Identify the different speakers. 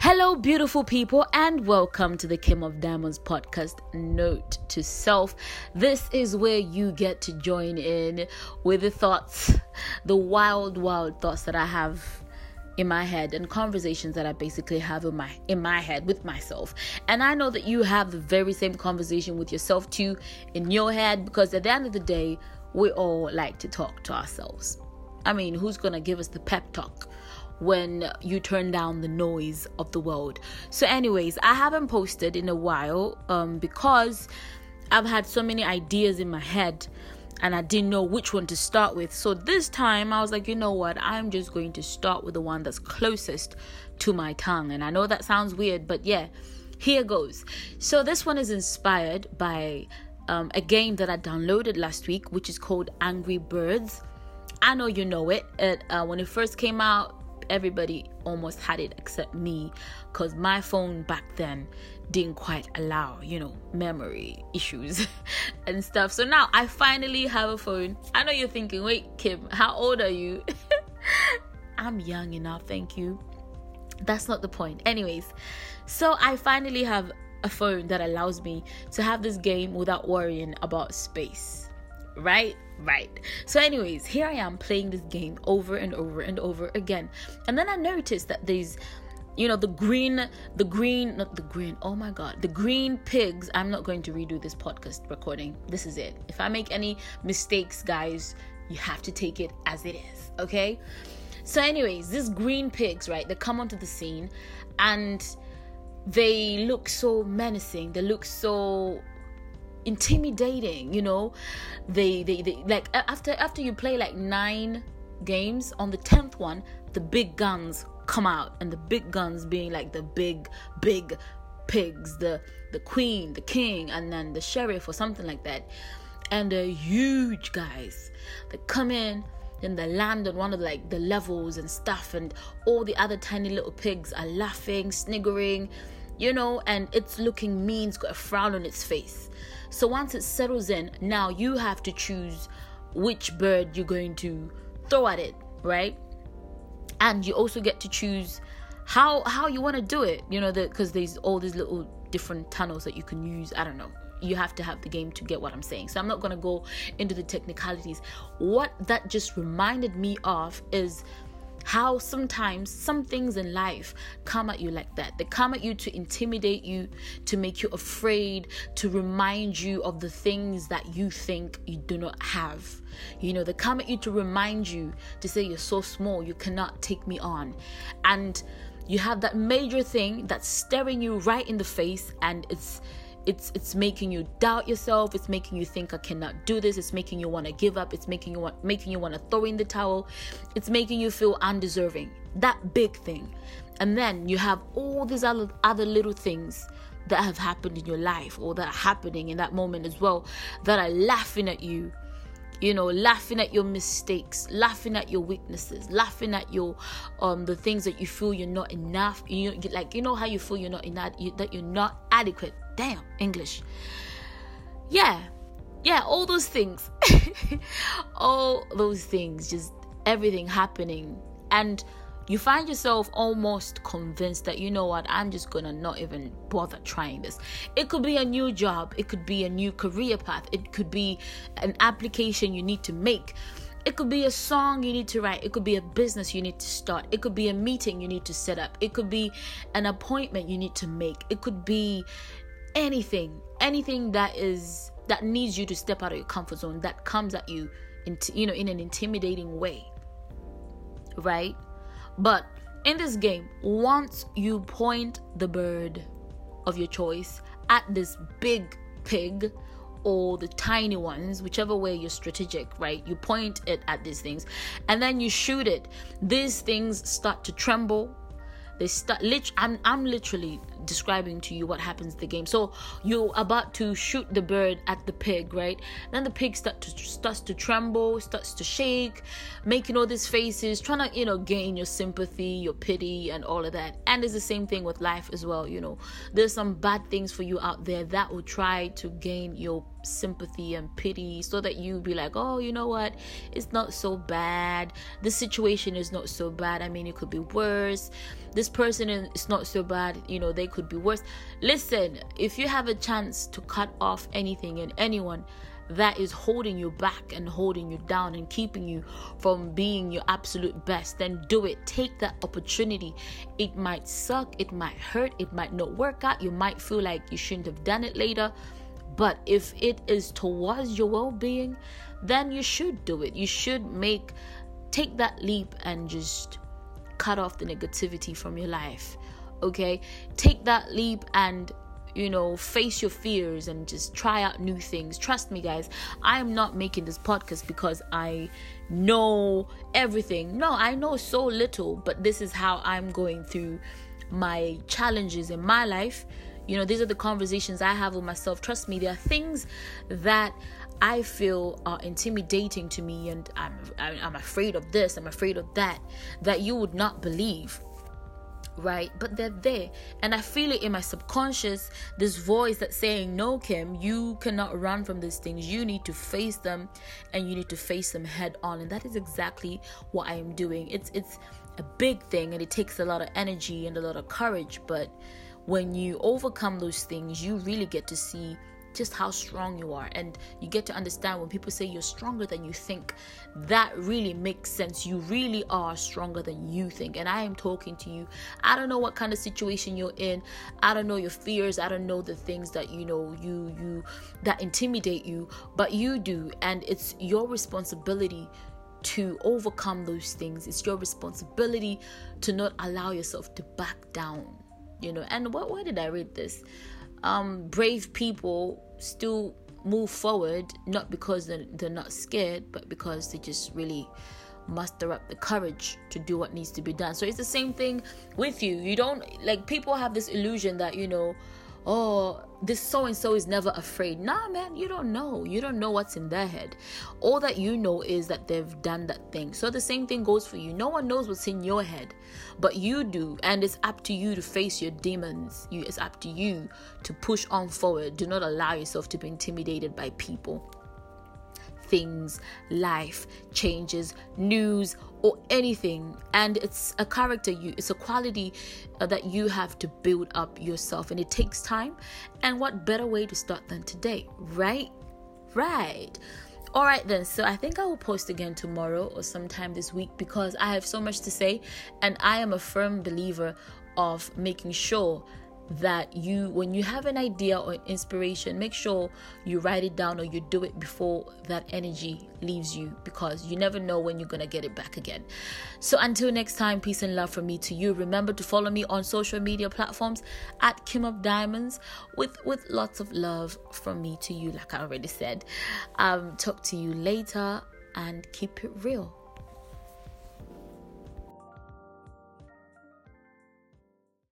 Speaker 1: Hello, beautiful people, and welcome to the Kim of Diamonds podcast, Note to Self. This is where you get to join in with the thoughts, the wild thoughts that I have in my head and conversations that I basically have in my head with myself. And I know that you have the very same conversation with yourself too in your head, because at the end of the day, we all like to talk to ourselves. I mean, who's going to give us the pep talk when you turn down the noise of the world? So anyways, I haven't posted in a while because I've had so many ideas in my head and I didn't know which one to start with. So this time I was like, you know what, I'm just going to start with the one that's closest to my tongue. And I know that sounds weird, but yeah, here goes. So this one is inspired by a game that I downloaded last week, which is called Angry Birds. I know you know it. When it first came out, everybody almost had it except me, because my phone back then didn't quite allow, memory issues and stuff. So now I finally have a phone. I know you're thinking, wait, Kim, how old are you? I'm young enough, thank you. That's not the point. Anyways, so I finally have a phone that allows me to have this game without worrying about space. Right. So anyways, here I am playing this game over and over again. And then I noticed that there's, the green pigs. I'm not going to redo this podcast recording. This is it. If I make any mistakes, guys, you have to take it as it is. Okay. So anyways, these green pigs, right? They come onto the scene and they look so menacing. They look so intimidating, they like after you play like 9 games, on the 10th one the big guns come out, and the big guns being like the big pigs, the queen, the king, and then the sheriff or something like that. And they're huge guys that come in and they land on one of like the levels and stuff, and all the other tiny little pigs are laughing, sniggering, and it's looking mean. It's got a frown on its face. So once it settles in, now you have to choose which bird you're going to throw at it, right? And you also get to choose how you want to do it, because there's all these little different tunnels that you can use. I don't know. You have to have the game to get what I'm saying. So I'm not going to go into the technicalities. What that just reminded me of is how sometimes some things in life come at you like that. They come at you to intimidate you, to make you afraid, to remind you of the things that you think you do not have. They come at you to remind you, to say you're so small, you cannot take me on. And you have that major thing that's staring you right in the face, and it's making you doubt yourself. It's making you think, I cannot do this. It's making you want to give up. It's making you want to throw in the towel. It's making you feel undeserving. That big thing. And then you have all these other little things that have happened in your life, or that are happening in that moment as well, that are laughing at you. Laughing at your mistakes, laughing at your weaknesses, laughing at your the things that you feel you're not enough. How you feel you're not enough, that you're not adequate. Damn, English. Yeah, all those things. All those things, just everything happening. And you find yourself almost convinced that, you know what, I'm just gonna not even bother trying this. It could be a new job. It could be a new career path. It could be an application you need to make. It could be a song you need to write. It could be a business you need to start. It could be a meeting you need to set up. It could be an appointment you need to make. It could be anything that needs you to step out of your comfort zone, that comes at you in an intimidating way, right? But in this game, once you point the bird of your choice at this big pig or the tiny ones, whichever way you're strategic, right? You point it at these things and then you shoot it. These things start to tremble. I'm literally describing to you what happens in the game. So you're about to shoot the bird at the pig, right? Then the pig starts to tremble, starts to shake, making all these faces, trying to, gain your sympathy, your pity, and all of that. And it's the same thing with life as well. There's some bad things for you out there that will try to gain your sympathy and pity, so that you be like, oh, you know what, it's not so bad. The situation is not so bad. I mean, it could be worse. this person is not so bad, they could be worse. Listen, if you have a chance to cut off anything and anyone that is holding you back and holding you down and keeping you from being your absolute best, then do it. Take that opportunity. It might suck, it might hurt, it might not work out, you might feel like you shouldn't have done it later, but if it is towards your well-being, then you should do it. You should take that leap and just cut off the negativity from your life. Okay, take that leap and face your fears and just try out new things. Trust me, guys, I am not making this podcast because I know everything. No, I know so little, but this is how I'm going through my challenges in my life. These are the conversations I have with myself. Trust me, there are things that I feel are intimidating to me, and I'm afraid of this, I'm afraid of that you would not believe. Right? But they're there, and I feel it in my subconscious, this voice that's saying, no, Kim, you cannot run from these things. You need to face them, and you need to face them head on. And that is exactly what I am doing. It's a big thing, and it takes a lot of energy and a lot of courage, but when you overcome those things, you really get to see just how strong you are, and you get to understand when people say you're stronger than you think, that really makes sense. You really are stronger than you think. And I am talking to you. I don't know what kind of situation you're in. I don't know your fears. I don't know the things that you that intimidate you, but you do, and it's your responsibility to overcome those things. It's your responsibility to not allow yourself to back down. And where did I read this? Brave people still move forward, not because they're not scared, but because they just really muster up the courage to do what needs to be done. So it's the same thing with you. You don't, people have this illusion that oh, this so-and-so is never afraid. Nah, man, you don't know what's in their head. All that you know is that they've done that thing. So the same thing goes for you. No one knows what's in your head, but you do, and it's up to you to face your demons. It's up to you to push on forward. Do not allow yourself to be intimidated by people, things, life, changes, news, or anything. And it's a character, it's a quality that you have to build up yourself, and it takes time. And what better way to start than today, right? All right then, so I think I will post again tomorrow or sometime this week, because I have so much to say, and I am a firm believer of making sure that when you have an idea or inspiration, make sure you write it down or you do it before that energy leaves you, because you never know when you're going to get it back again. So until next time, peace and love from me to you. Remember to follow me on social media platforms at Kim of Diamonds, with lots of love from me to you, like I already said. Talk to you later, and keep it real.